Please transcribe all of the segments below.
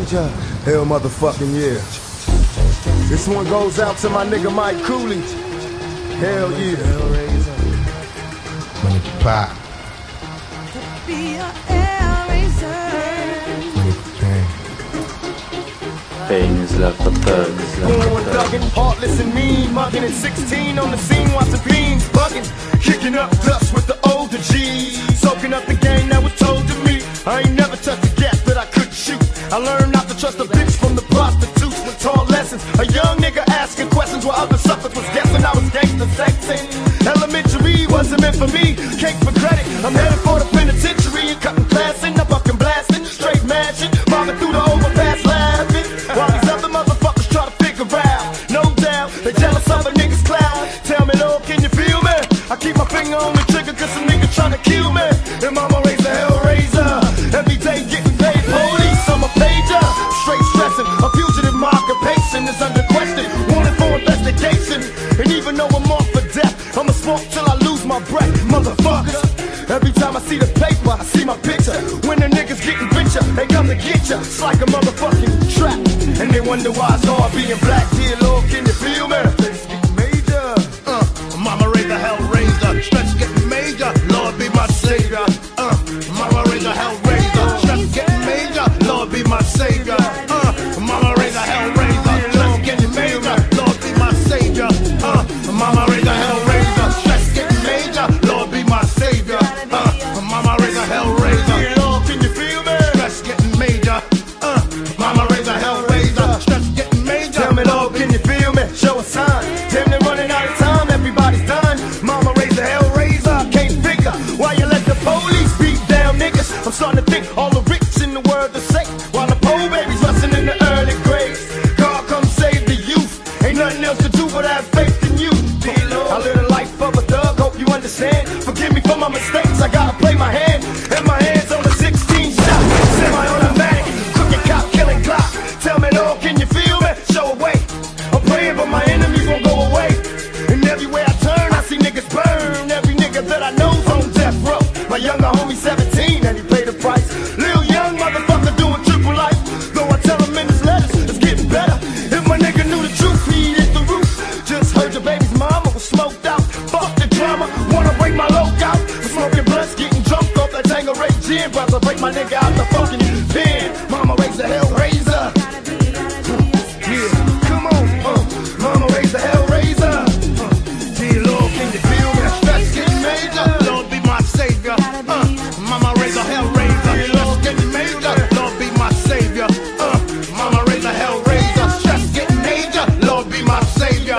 major? Hell motherfucking yeah. This one goes out to my nigga Mike Cooley. Hell yeah. Money pop. Pain is love for thugs. Going thuggin', heartless and mean, mugging at 16 on the scene, watching beans bugging, kicking up dust with the older G's, soaking up the game that was told to me. I ain't never touched a gas that I couldn't shoot. I learned not to trust a bitch from the prostitutes. Taught lessons, a young nigga asking questions while other suckers was guessing I was gangster sexing. Elementary wasn't meant for me, cake for credit. I'm headed for the penitentiary and cutting class in the bucking blasting, straight mashing, bombing through the overpass laughing. While these other motherfuckers try to figure out, no doubt, they jealous of a nigga's clout. Tell me, Lord, can you feel me? I keep my finger on the trigger cause some nigga trying to kill me. And mama raised the hellraiser, every day getting paid. Police, I'm a pager, straight stressing. A fugitive, my occupation is under question, wanted for investigation. And even though I'm off for death, I'ma smoke till I lose my breath, motherfuckers. Every time I see the paper, I see my picture. When the niggas getting richer, they come to get ya. It's like a motherfucking trap. And they wonder why it's hard being black. Dear Lord, can you feel me? It's getting major. Mama raised a hellraiser. Stress getting major. Lord be my savior. Mama raised a hellraiser. Stress getting major. Lord be my savior. Mama raised a hellraiser. Stress getting major. Lord be my savior. Mama raised a hellraiser. Stress getting major. Lord be my savior. Mama raised a hellraiser. Dear Lord, can you feel me? Stress getting major. Mama raised a hellraiser. Stress getting major. Tell me, Lord, can you feel me? Show a sign. Damn, they're running out of time. Everybody's done. Mama raised a hellraiser. Can't figure why you let the police beat down niggas. I'm starting to think all the rich in the world are safe, while the poor babies rusting in the early grades. God come save the youth. Ain't nothing else to do but have faith in you. I live the life of a thug. Hope you understand. Forgive me for my mistakes. I gotta play my hand. And my hands on the 16 shot. Semi-automatic. Crooked cop killing Glock. Tell me, Lord, can you feel me? Show a way. I'm praying but my enemies won't go away. And everywhere I turn, I see niggas burn. Every nigga that I know's on death row. My younger homie 17 and he paid the price. Lil young motherfucker doing triple life. Though I tell him in his letters, it's getting better. If my nigga knew the truth, he'd hit the roof. Just heard your baby's mama was smoked out. Fuck the drama, wanna break my logout. For smoking blunts, getting drunk off that Tanqueray gin. Brother, break my nigga out the fucking pen. Mama raised the hellraiser. Yeah, come on, Mama raised the hellraiser. Dear Lord, can you feel me? Stress getting major. Lord be my savior. Mama raised a hellraiser. Stress getting major. Lord be my savior. Mama raised a hellraiser. Stress getting major. Lord be my savior.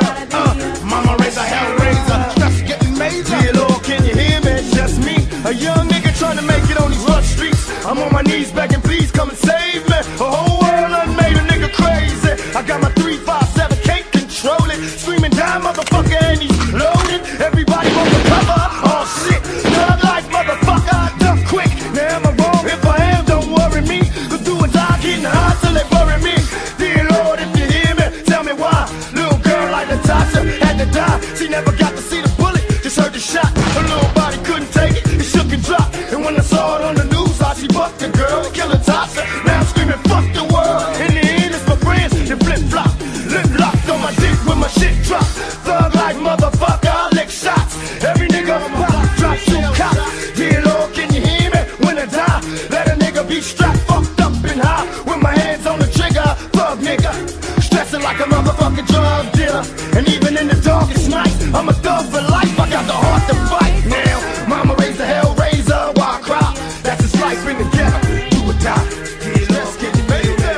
Mama raised a hellraiser. Stress getting major. Dear Lord, can you hear me? It's just me, a young nigga trying to make it on these rough streets. I'm on my knees begging, please come and save me. A whole world done made a nigga crazy. I got my 357, can't control it. Screaming down, motherfucker, and he's loaded. Everybody on the cover, oh shit. Thug life, motherfucker, duck quick. Now am I wrong? If I am, don't worry me. Cause do or die, getting high till they bury me. Dear Lord, if you hear me, tell me why. Little girl like Natasha had to die. She never got to see the bullet, just heard the shot. Her little body couldn't take it, it shook and dropped. And when I saw it on the news, how she bucked the girl and killed Natasha. Now I'm screaming, fuck the world. In the end, it's my friends, they flip-flop. Lip locked on my dick when my shit drop. Thug life, motherfucker, I lick shots. Every nigga on my block drop two cops. Dear Lord, can you hear me? When I die, let a nigga be strapped, fucked up and high. With my hands on the trigger, thug nigga. Stressing like a motherfucking drug dealer. And even in the darkest night, I'm a thug for life. I got the heart to fight now. Mama raised the hellraiser, why I cry? That's his life in the ghetto, do or die. Dear Lord, can you feel me?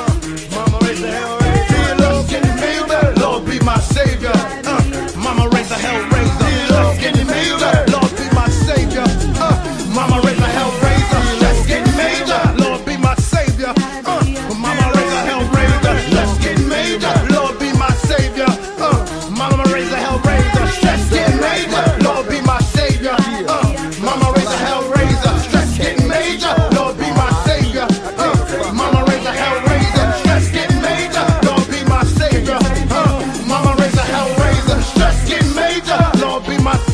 Mama raised the hellraiser. Dear Lord, can you feel me? Lord be my savior. Mama raised a hellraiser. Dear Lord, can you feel me? Lord be my savior. Mama raised a hellraiser. Stress getting major. Lord be my savior. Mama raised a hellraiser. Stress getting major. Lord be my savior. Mama raised a hellraiser. Stress getting major. Lord be my savior. Mama raised a hellraiser. Stress getting major. Lord be my savior. Mama raised a hellraiser. Stress getting major. Lord be my savior. Mama raised a hellraiser. Stress getting major. Lord be my